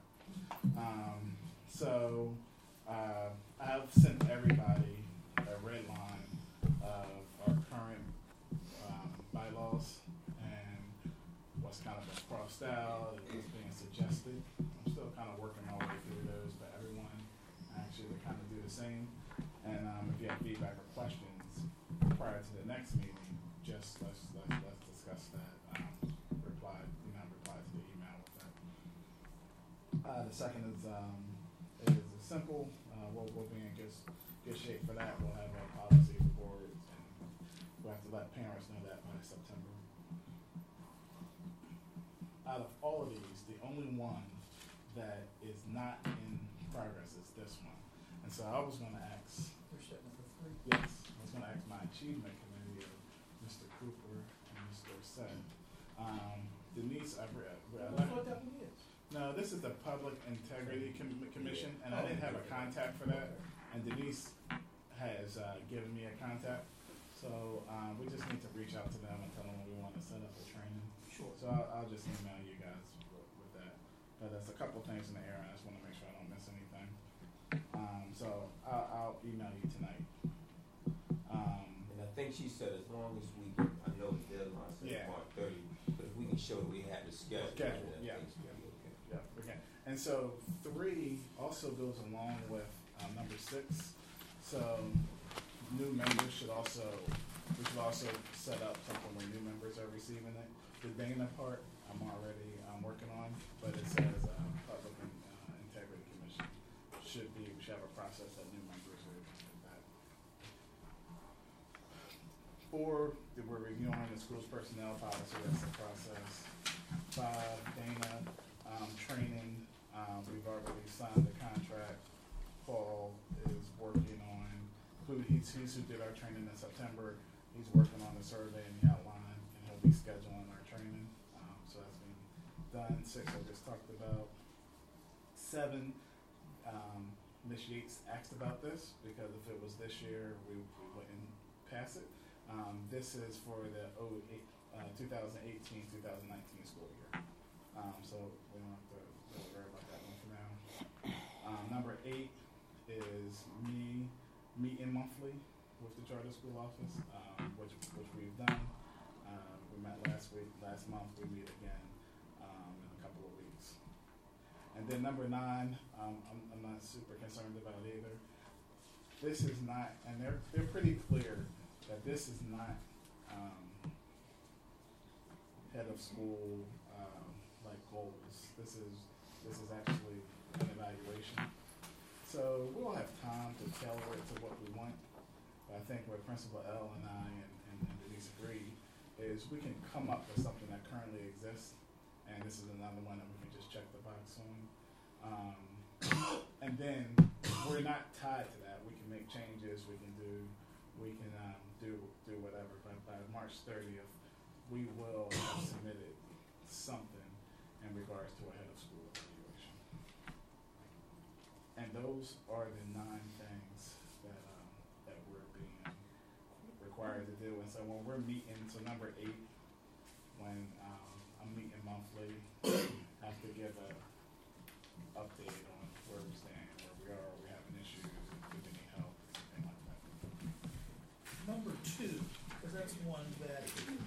So I've sent everybody a red line of our current bylaws and what's kind of been crossed out and what's being suggested. I'm still kind of working my way through those, but everyone actually to kind of do the same. And if you have feedback or questions prior to the next meeting, just let's discuss that. Reply to the email with that. The second is a simple. We'll be in good shape for that. We'll have a policy boards, and we'll have to let parents know that by September. Out of all of these, the only one that is not in progress is this one. And so I was going to ask. You're step number 3. Yes, I was going to ask my achievement committee of Mr. Cooper and Mr. Sen. Denise, I thought that one is. no, this is the Public Integrity Commission, and I didn't have a contact for that. And Denise has given me a contact, so we just need to reach out to them and tell them we want to set up a training. Sure. So I'll just email you guys with that. But there's a couple things in the air, and I just want to make sure I don't miss anything. So I'll email you tonight. And I think she said as long as we, I know the deadline says Yeah. March 30, but if we can show that we have the schedule. Schedule, then yeah. things will be okay. Yeah, we can. And so 3 also goes along with number 6. So new members we should also set up something where new members are receiving it. The Dana part I'm already working on, but it says Public Integrity Commission we should have a process that new members are that. 4, we're reviewing the school's personnel policy. That's the process. 5, Dana training. We've already signed the contract. Paul is working on, he's who did our training in September. He's working on the survey and the outline, and he'll be scheduling our training. So that's been done. 6, I just talked about. 7, Ms. Yates asked about this because if it was this year, we wouldn't pass it. This is for the 2018-2019 school year. So we don't have to really worry about that one for now. Number 8 is me meeting monthly with the charter school office, which we've done. We met last month, we meet again in a couple of weeks. And then number 9, I'm not super concerned about either. This is not, and they're pretty clear that this is not head of school like goals. This is actually an evaluation. So we'll have time to tailor it to what we want. But I think what Principal L and I and Denise agreed is we can come up with something that currently exists, and this is another one that we can just check the box on. And then we're not tied to that. We can make changes. We can do whatever. But by March 30th, we will have submitted something in regards to a head of school evaluation. And those are the 9 things that we're being required to do. And so when we're meeting, so number 8, when I'm meeting monthly, I have to give a update on where we stand, where we are, we having issues, if we need help, anything like that. Number 2, because that's one that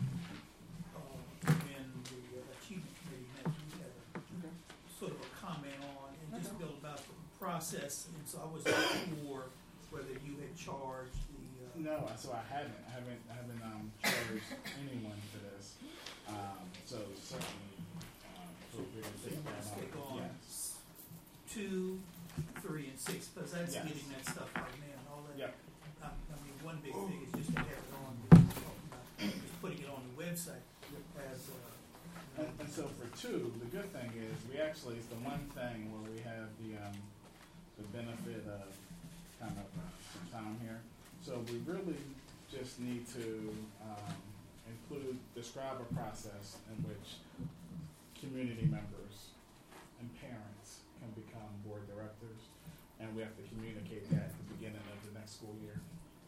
when the achievement committee met, we had sort of a comment on and just build about the process. And so I wasn't sure whether you had charged the. No, so I haven't charged anyone for this. So certainly, feel free to take that on. Yes. 2, 3, and 6, because that's Yes. getting that stuff right now and all that. Yep. I mean, one big thing is just to have it on, just putting it on the website as. And so for 2, the good thing is it's the one thing where we have the benefit of kind of some time here. So we really just need to describe a process in which community members and parents can become board directors, and we have to communicate that at the beginning of the next school year,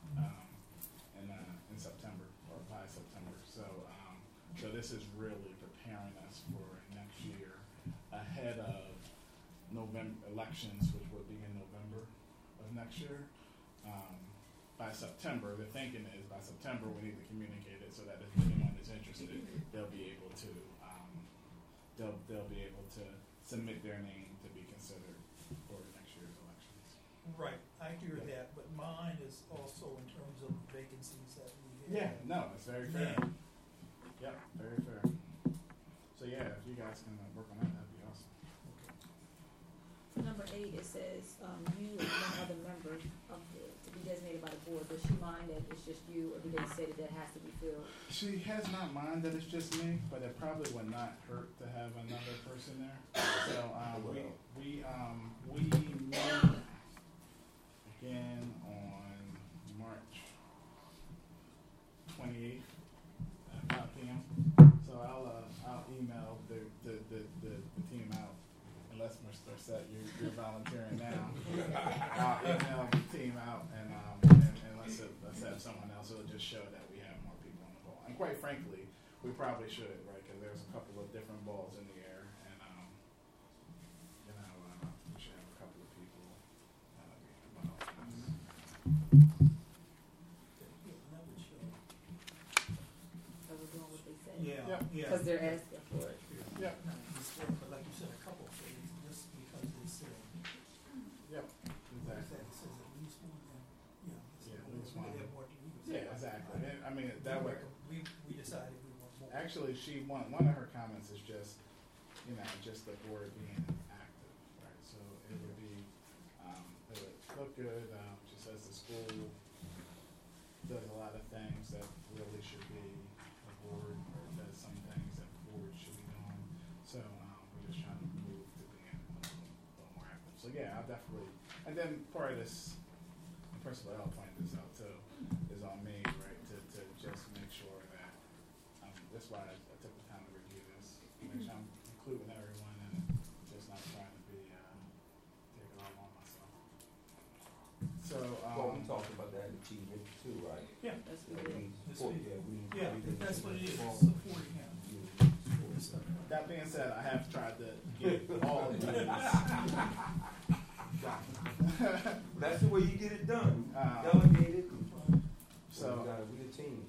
in September or by September. So this is really preparing us for next year ahead of November elections, which will be in November of next year. By September, the thinking is by September we need to communicate it so that if anyone is interested, they'll be able to submit their name to be considered for next year's elections. Right, I hear that, but mine is also in terms of vacancies that we have. Yeah, no, it's very fair. Yep, very fair. So yeah, if you guys can work on that, that'd be awesome. Number 8, it says, you and one other member to be designated by the board. Does she mind that it's just you, or do they say that that has to be filled? She has not mind that it's just me, but it probably would not hurt to have another person there. So we meet again on March 28th at 5 p.m. So I'll email the team out. Unless Mr. Set, you're volunteering now. I'll email the team out and let's have someone else. It'll just show that we have more people on the ball. And quite frankly, we probably should, right? Because there's a couple of different balls in the air, and we should have a couple of people involved. That would show. So we're doing what they say? Yeah, Yep. yeah. Because they're asking for it. Yep. No, but like you said, a couple of things, just because they said. Yep. It Exactly. says at least one, Yeah, at least we one. could have more. Yeah, exactly. And, I mean, that way. We decided we want more. Actually, one of her comments is just the board being active, right? So it would be, it would look good. She says the school does a lot of things that really should be a board, or does some things that boards should be doing. So we're just trying to move to being a little more active. So yeah, I'll definitely and then part of this, Principal L pointed this out too, is on me, right, to just make sure that, that's why I took the time to review this, make sure I'm including everyone and just not trying to be, take it all on myself. So, Well, we talked about that achievement too, right? Yeah. That's That good. we support, Yeah, that's what it is, support. supporting him. that being said, I have tried to get all of these. That's the way you get it done. Um, Delegated. So, we gotta be a team.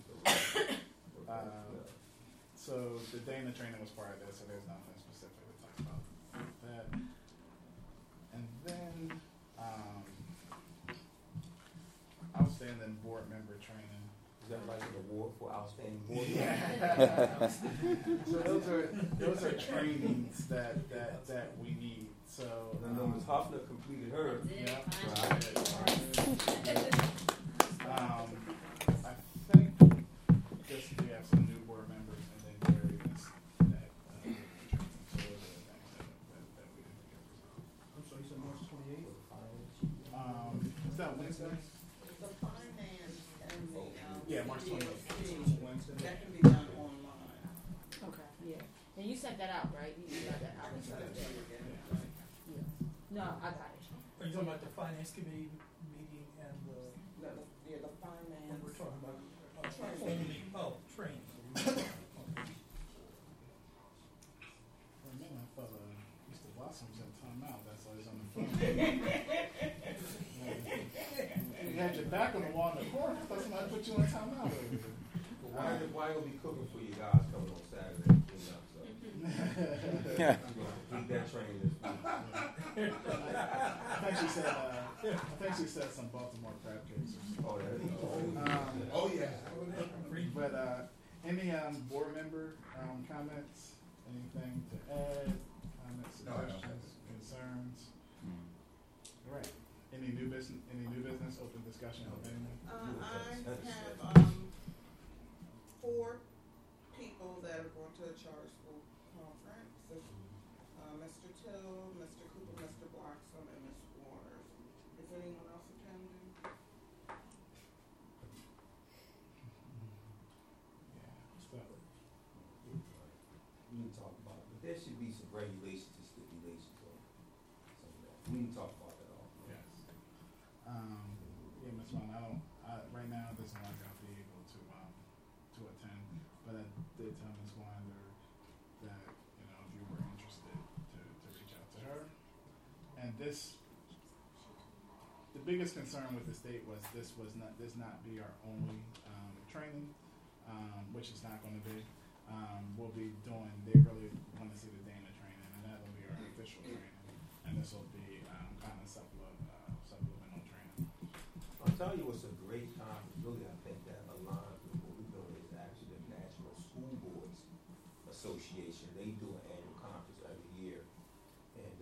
So the Dana training was part of this, so there's nothing specific to talk about that. And then, outstanding board member training. Is that like an award for outstanding board? Yeah. So those are trainings that we need. So I know Ms. Hoffner completed hers. yeah, Right. I think just we have some new board members and then Gary is that training. So those are the things that we didn't get resolved. I'm sorry, you said March 28th? Is that Wednesday? The finance and the, Yeah, March 28th. CDLC, Wednesday. that can be done online. Okay, yeah. And you sent that out, right? You got that out. I can send it to you again. Yeah. No, I got it. Are you talking about the finance committee meeting and the, The finance. when we're talking about? Training. Training. Well, man, I thought Mr. Blossom's in timeout. That's why he's on the phone. You had your back on the wall in the corner. I thought somebody put you in timeout over here. Why gonna be cooking for you guys coming on Saturday? You know, so. Yeah. Keep that training this week. I think she said some Baltimore crab cakes or something. Oh, that is. Oh, yeah. But any board member comments? Anything to add? Comments, No, I don't have suggestions, concerns? Mm. All right. Any new business? Open discussion of anything? I have, 4 people that are going to the charter school conference. Mr. Till, Mr. Cooper, Mr. Bloxham, and Ms. Waters. Is anyone else attending? Yeah. So, We need to talk about it, but there should be some regulations and stipulations on some of that. We need to talk about that all. yes. Yeah, Ms. Vaughn, right now, it doesn't like I'll be able to attend, but I did tell Ms. Winder that, you know, if you were interested to reach out to her. And the biggest concern with the state was this not be our only training, which it's not going to be. We'll be doing, they really want to see the Dana training, and that will be our official training. And this will be kind of supplemental training. I'll tell you what's a great conference, really, I think that aligns with what we're doing is actually the National School Boards Association. They do an annual conference every year. And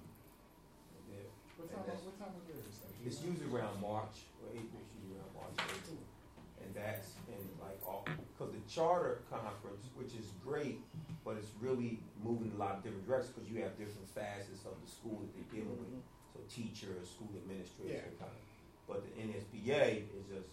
What time of year is that? it's usually around March or April, it's usually around March or April. And that's in like all, because the charter conference, which is great, but it's really moving in a lot of different directions because you have different facets of the school that they're dealing with. So teachers, school administration, kind of. But the NSBA is just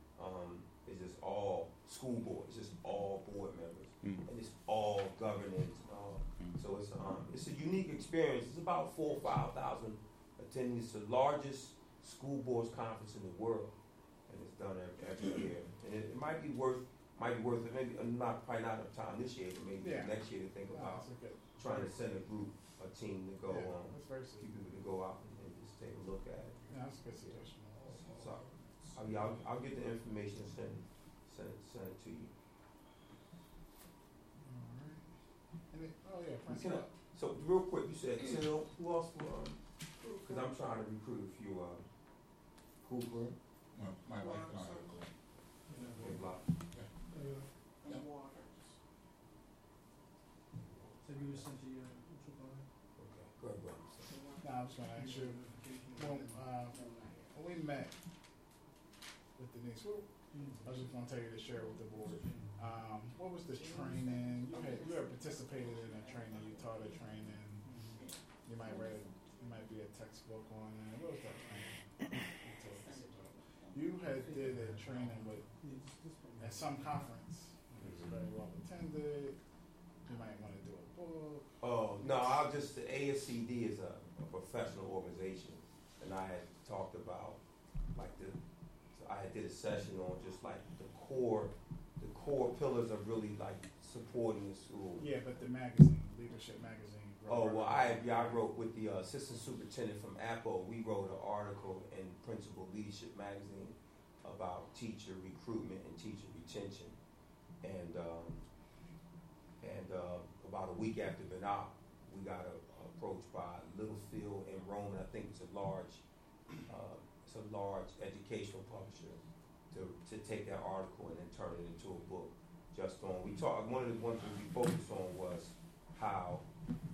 all school board. It's just all board members, and it's all governance and all. So it's a unique experience. It's about 4,000 or 5,000 attending. It's the largest school boards conference in the world, and it's done every year. And it might be worth it. Maybe probably not enough time this year, but maybe next year to think about trying to send a team to go That's very people to go out and just take a look at it. Yeah, that's a good suggestion. So, I'll get the information and send it to you. Francois. So real quick, you said Till. Who else? Because I'm trying to recruit a few. Cooper. Well, my wife and I are going. And Block. And Waters. So you were sent to your supervisor? Okay. Greg Robinson. No, I was going to ask you. When we met with Denise, I was just going to tell you to share with the board. What was the training? You had participated in a training. You taught a training. You might be a textbook on it. What was that training? You had did a training with at some conference. It was very well attended. You might want to do a book. Oh, no, the ASCD is a professional organization, and I had talked about, I had did a session on just like the core pillars of really like supporting the school. Yeah, but the magazine, Leadership Magazine. Oh, well, I wrote with the assistant superintendent from APO. We wrote an article in Principal Leadership Magazine about teacher recruitment and teacher retention. And about a week after Benop, we got approached by Littlefield and Roman. I think it's a large educational publisher to take that article and then turn it into a book. One of the ones that we focused on was how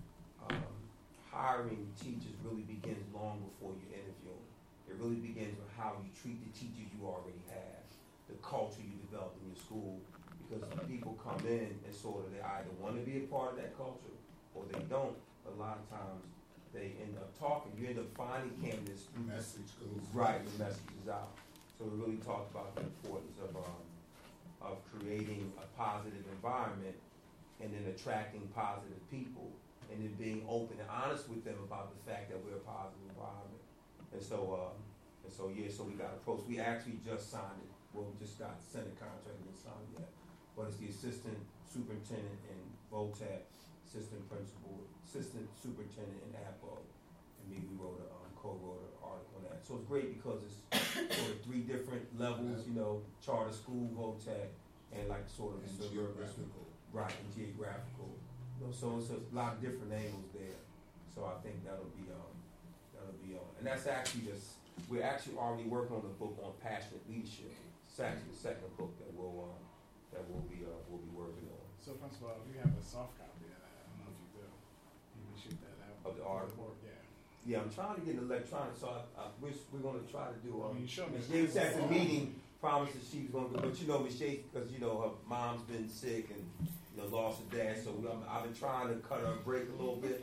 hiring teachers really begins long before you interview them. It really begins with how you treat the teachers you already have, the culture you develop in your school, because people come in and they either want to be a part of that culture or they don't. A lot of times they end up talking. You end up finding candidates. Message goes right. The message is out. So we really talked about the importance of creating a positive environment and then attracting positive people and then being open and honest with them about the fact that we're a positive environment. And so we got approached. We actually just signed it. Well, we just got the Senate contract and signed yet. But it's the assistant superintendent in VOTEC, assistant superintendent in APO, and me. We co-wrote an article on that. So it's great because it's sort of 3 different levels, charter school, VOTEC, and like sort of geographical. Right, and geographical. So it's a lot of different angles there. So I think that'll be and that's actually we're actually already working on a book on passionate leadership. It's actually the second book that we'll be working on. So, Principal, if you have a soft copy of that, I don't know if you do. You can shoot that out. Of the article? Yeah. Yeah, I'm trying to get an electronic, so we're going to try to do. You show me. Ms. Yates at the meeting promised that she was going to go, but Ms. Yates, because her mom's been sick and lost her dad, so I've been trying to cut her a break a little bit.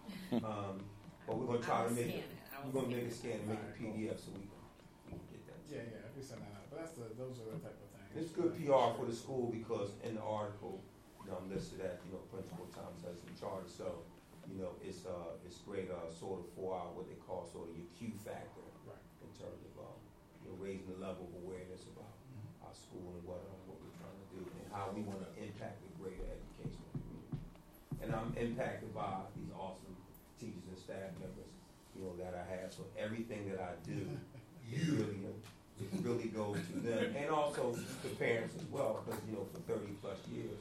But we're going to try to make it. We're going to make a scan and make a PDF so we can get that. Yeah, if we send that out. But those are the type of things. It's good PR for the school because in the article, I'm listed at Principal Thomas Edison Charter. So, it's great sort of for what they call sort of your Q factor, right, in terms of raising the level of awareness about our school and what we're trying to do and how we want to impact the greater educational community. And I'm impacted by these awesome teachers and staff members, that I have. So everything that I do, it really goes to them, and also to parents as well, because for 30+ years,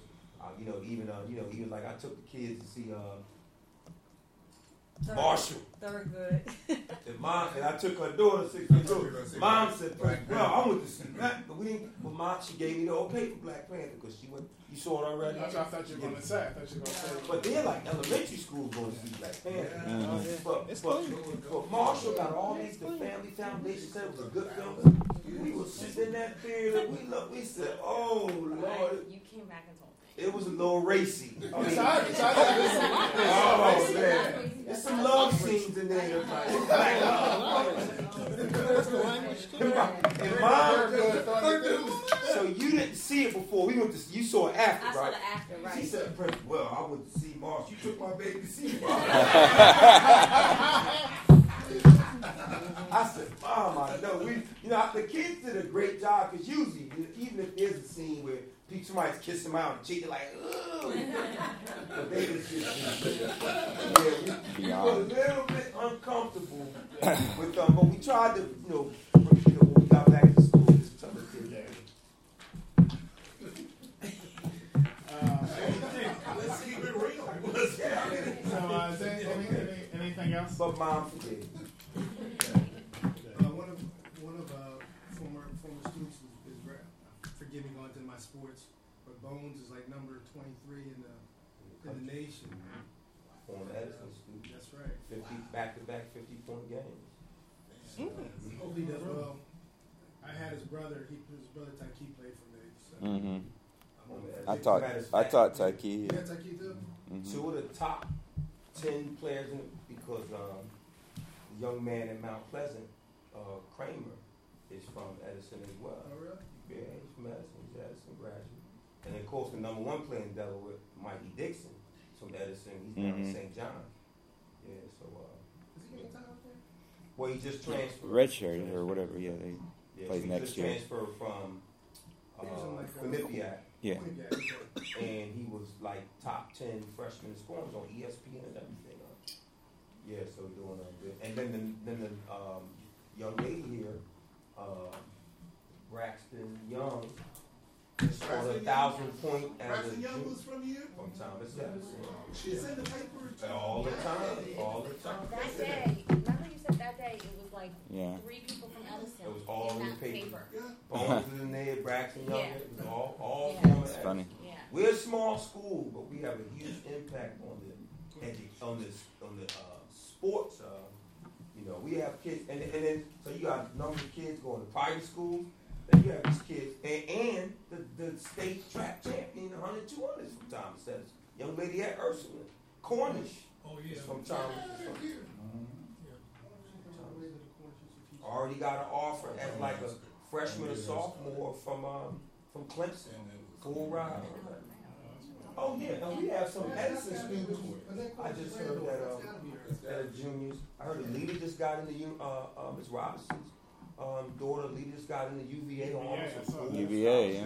even like I took the kids to see Marshall. Third good. And I took her daughter 6 years old. Mom said, "Well, I went to see Black, but we didn't." But Mom, she gave me the okay for Black Panther because she went. You saw it already. That's what I thought you were going to say. But they're like elementary school going to see Black Panther. Yeah. But Marshall got all these. The Family Foundation said it was a good film. We were sitting in that theater. We said, "Oh Lord." You came back and told me. It was a little racy. Oh, man. There's some love scenes in there. And Mom, so you didn't see it before. You saw it after, I saw right? the after, right? She said, "Well, I went to see Mars. You took my baby to see Mars." I said, "Mom, I know." The kids did a great job because usually, even if there's a scene where somebody's kissing them out and cheating, like, ugh. But they was just, we were a little bit uncomfortable with them, but we tried to, when we got back to school, just tell the kids that. Let's keep it real. So, is there anything else? But Mom forgave. One of former students is forgive me going to my sports, but Bones is like number 23 in the nation. On Edison student. That's right. 50 back-to-back 50-point games. Hope he does well. I had his brother. His brother Tyke played for me. So. I taught Tyke. You had Tyke too? Two of the top 10 players because young man in Mount Pleasant, Kramer, is from Edison as well. Oh, really? Yeah, he's from Edison. He's an Edison graduate. And of course, the number one player in Delaware, Mikey Dixon, is from Edison. He's down in St. John. Yeah, so. Is he getting time up there? Well, he just transferred. Redshirt or whatever. Yeah, they Yeah, plays so he next just year. transferred from He was in like, Quinnipiac, Yeah. and he was like top 10 freshman in scoring on ESPN and everything. Yeah, so doing good. And then the young lady here, Braxton Young, scored 1,000-point as Braxton a Young junior was from here? from Thomas Edison. It's in the paper. All the time, all the time. That day, remember you said that day, it was like Yeah. 3 people from Edison. It was all in the that paper. Yeah. Bones was in there, Braxton Young, Yeah. it was all Yeah. from It's Edison. funny. Yeah. We're a small school, but we have a huge impact on the sports. We have kids, and then so you got a number of kids going to private schools. Then you have these kids, and the state track champion, 100, 200 from Thomas Edison. Young lady at Ursula Cornish Oh, is yeah. from Thomas. Already got an offer as like a freshman or sophomore from Clemson. Full ride. Oh yeah, and we have some Edison students. I just heard that juniors. I heard the leader just got into Ms. Robinson's daughter. Leader just got into UVA on some UVA, yeah.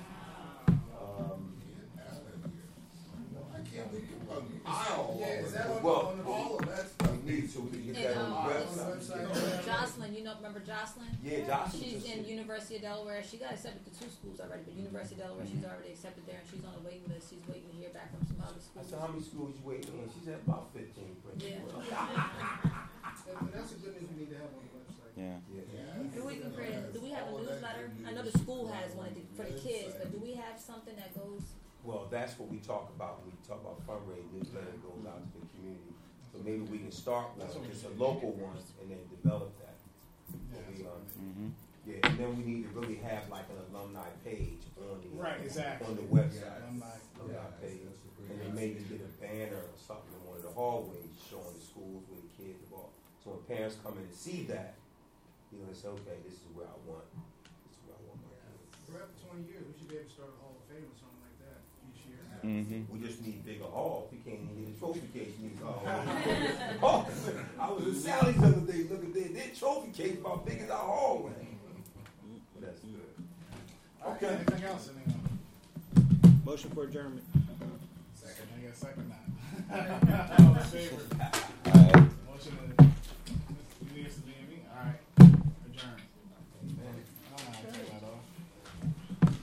Yeah, is that on Well, all of that stuff? we need to get that on the website. Jocelyn, remember Jocelyn? Yeah, Jocelyn. She's in University of Delaware. She got accepted to 2 schools already, but University of Delaware, she's already accepted there, and she's on the waiting list. She's waiting to hear back from some other I schools. said, how many schools you waiting on? She said about 15. Yeah. And that's a good news we need to have on the website. Yeah. Do we have a newsletter? I know the school has one for the kids, but do we have something that goes? Well, that's what we talk about when we talk about fundraising. Newsletter goes out to the community. So maybe we can start one, just a local one, and then develop that. Yeah, and then we need to really have like an alumni page on the on the website, alumni page, and then maybe get a banner or something in one of the hallways showing the schools where the kids are. So when parents come in and see that, they say, okay, this is where I want. This is where I want my kids. For after 20 years, we should be able to start a Hall of Fame or something like that each year. We just need bigger halls. We can't even get a trophy case. We need a hall. I was in Sally's the other day looking there. Their trophy case about big as our hallway. But that's good. Okay. Anything else? Anyone? Motion for adjournment. Second. I got second now. All in favor? Motion to, you need us to be in me? All right. Adjourn. Take that off.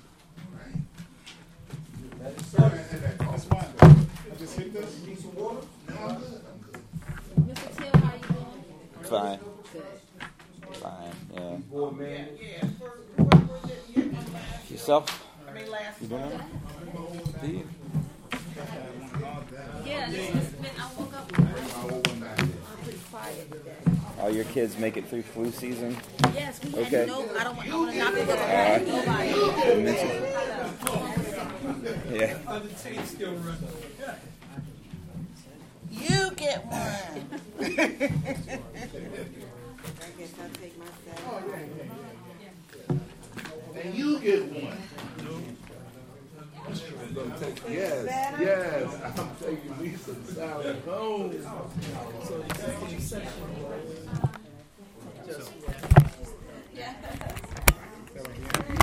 That's fine. I just hit this. Need some water? Mr. Till, how you doing? Fine. Good. Fine. Yeah. Board man. Yeah, what was it you last? Yourself? Last You doing it? Do you? Yeah, this has been, I woke up pretty quiet today. All your kids make it through flu season? Yes, we Okay. had I don't want to knock it over nobody. Yeah. The tape still running. You get one. I guess I'll take myself. And you get one. Yes, I'm taking me some salad home. So the executive session